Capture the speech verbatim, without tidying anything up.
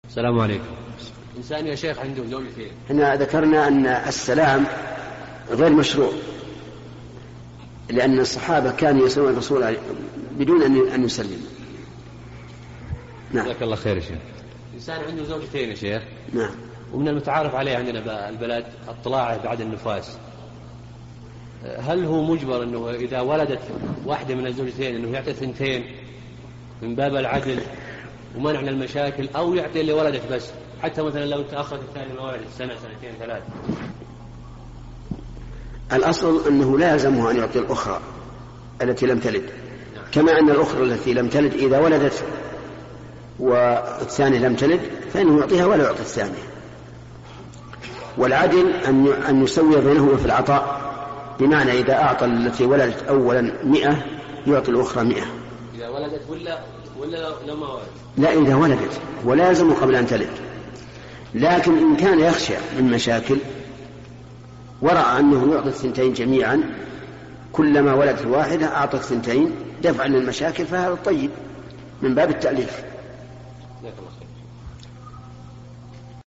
السلام عليكم. إنسان يا شيخ عنده زوجتين. هنا ذكرنا أن السلام غير مشروع، لأن الصحابة كانوا يسلمون الرسول بدون أن يسلم. نعم. جزاك الله خير يا شيخ. إنسان عنده زوجتين يا شيخ. نعم. ومن المتعارف عليه عندنا البلد الطلاع بعد النفاس، هل هو مجبر أنه إذا ولدت واحدة من الزوجتين أنه يعطي ثنتين من باب العدل ومنع من المشاكل، أو يعطي اللي ولدت بس، حتى مثلا لو تأخرت الثاني ما ولدت سنة سنتين ثلاث؟ الأصل أنه لا يلزمه أن يعطي الأخرى التي لم تلد، كما أن الأخرى التي لم تلد إذا ولدت والثانية لم تلد فإنه يعطيها ولا يعطي الثانية. والعدل أن يسوي بينهما في العطاء، بمعنى إذا أعطى التي ولدت أولا مئة يعطي الأخرى مئة. إذا ولدت ولا ولا لما ولدت؟ لا، إذا ولدت، ولا يلزم قبل أن تلد. لكن إن كان يخشى من مشاكل ورأى أنه يعطي الثنتين جميعا، كلما ولدت واحدة أعطى الثنتين دفعا للمشاكل، فهذا الطيب من باب التأليف.